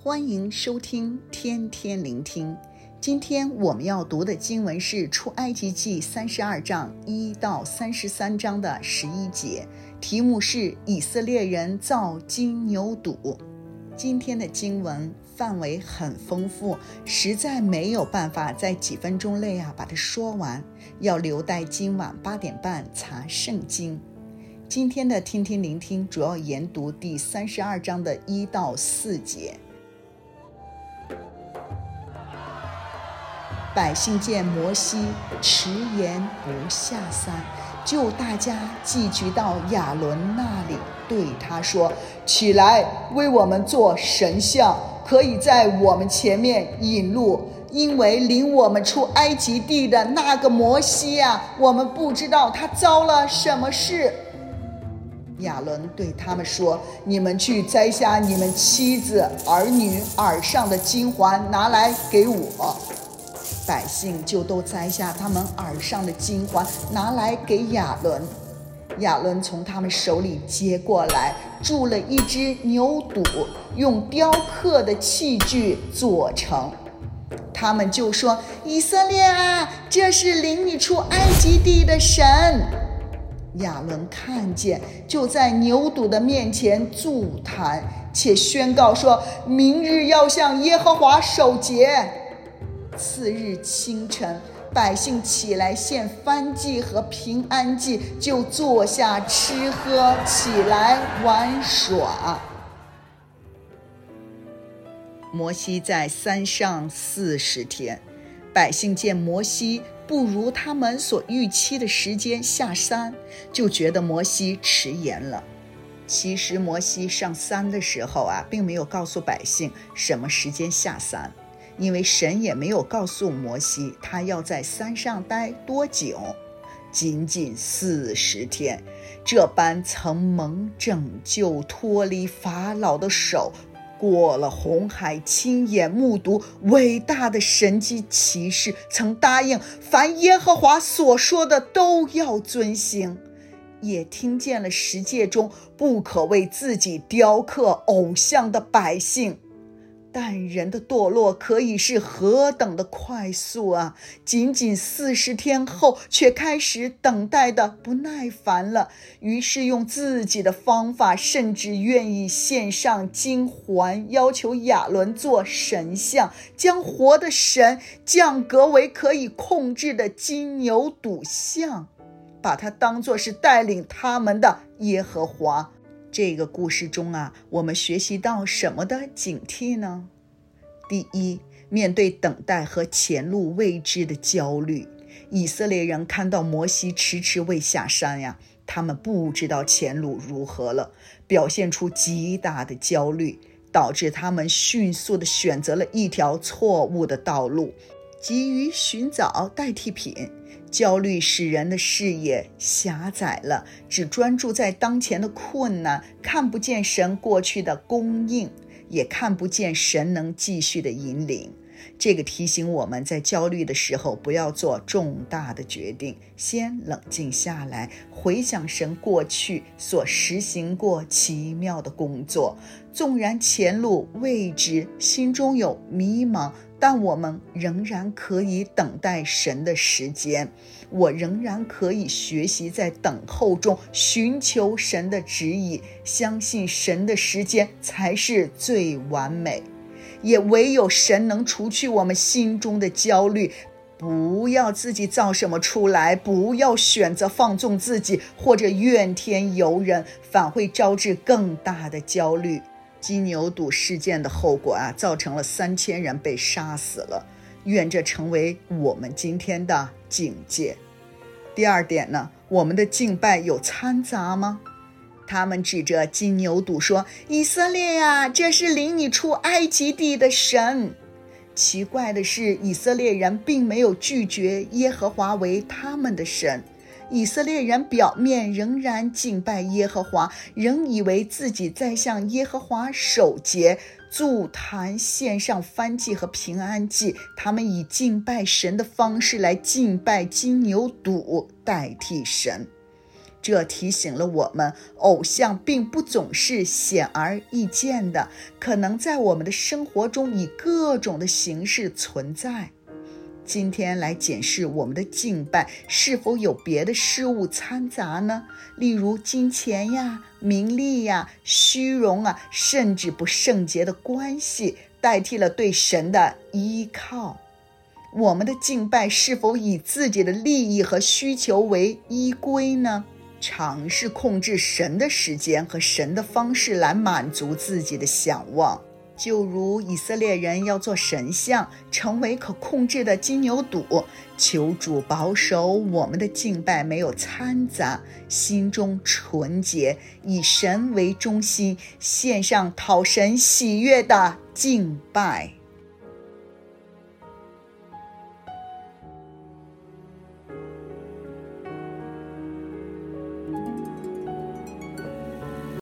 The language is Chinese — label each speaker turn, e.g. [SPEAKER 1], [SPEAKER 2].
[SPEAKER 1] 欢迎收听天天聆听。今天我们要读的经文是出埃及记32章1到33章的11节，题目是以色列人造金牛犊。今天的经文范围很丰富，实在没有办法在几分钟内把它说完，要留待今晚8点半查圣经。今天的天天聆听主要研读第32章的1到4节。百姓见摩西迟延不下山，就大家聚集到亚伦那里，对他说：起来，为我们做神像，可以在我们前面引路，因为领我们出埃及地的那个摩西我们不知道他遭了什么事。亚伦对他们说：你们去摘下你们妻子儿女耳上的金环，拿来给我。百姓就都摘下他们耳上的金环，拿来给亚伦。亚伦从他们手里接过来，铸了一只牛犊，用雕刻的器具做成。他们就说：以色列这是领你出埃及地的神。亚伦看见，就在牛犊的面前祝坛，且宣告说：明日要向耶和华守节。次日清晨，百姓起来献燔祭和平安祭，就坐下吃喝，起来玩耍。摩西在山上40天，百姓见摩西不如他们所预期的时间下山，就觉得摩西迟延了。其实摩西上山的时候并没有告诉百姓什么时间下山，因为神也没有告诉摩西他要在山上待多久，仅仅40天。这般曾蒙拯救脱离法老的手，过了红海，亲眼目睹伟大的神迹奇事，曾答应凡耶和华所说的都要遵行，也听见了十诫中不可为自己雕刻偶像的百姓。但人的堕落可以是何等的快速仅仅40天后，却开始等待的不耐烦了，于是用自己的方法，甚至愿意献上金环，要求亚伦做神像，将活的神降格为可以控制的金牛犊像，把它当作是带领他们的耶和华。这个故事中我们学习到什么的警惕呢？第一，面对等待和前路未知的焦虑，以色列人看到摩西迟迟未下山他们不知道前路如何了，表现出极大的焦虑，导致他们迅速地选择了一条错误的道路，急于寻找代替品。焦虑使人的视野狭窄了，只专注在当前的困难，看不见神过去的供应，也看不见神能继续的引领。这个提醒我们在焦虑的时候不要做重大的决定，先冷静下来，回想神过去所实行过奇妙的工作。纵然前路未知，心中有迷茫，但我们仍然可以等待神的时间。我仍然可以学习在等候中寻求神的旨意，相信神的时间才是最完美。也唯有神能除去我们心中的焦虑。不要自己造什么出来，不要选择放纵自己或者怨天尤人，反会招致更大的焦虑。金牛犊事件的后果造成了3000人被杀死了，愿这成为我们今天的警戒。第二点呢，我们的敬拜有掺杂吗？他们指着金牛犊说：以色列这是领你出埃及地的神。奇怪的是，以色列人并没有拒绝耶和华为他们的神。以色列人表面仍然敬拜耶和华，仍以为自己在向耶和华守节，祝坛献上燔祭和平安祭。他们以敬拜神的方式来敬拜金牛犊代替神。 这提醒了我们，偶像并不总是显而易见的，可能在我们的生活中以各种的形式存在。今天来检视我们的敬拜是否有别的事物掺杂呢？例如金钱呀、名利呀、虚荣啊，甚至不圣洁的关系代替了对神的依靠。我们的敬拜是否以自己的利益和需求为依归呢？尝试控制神的时间和神的方式来满足自己的想望，就如以色列人要做神像，成为可控制的金牛犊。求主保守我们的敬拜没有掺杂，心中纯洁，以神为中心，献上讨神喜悦的敬拜。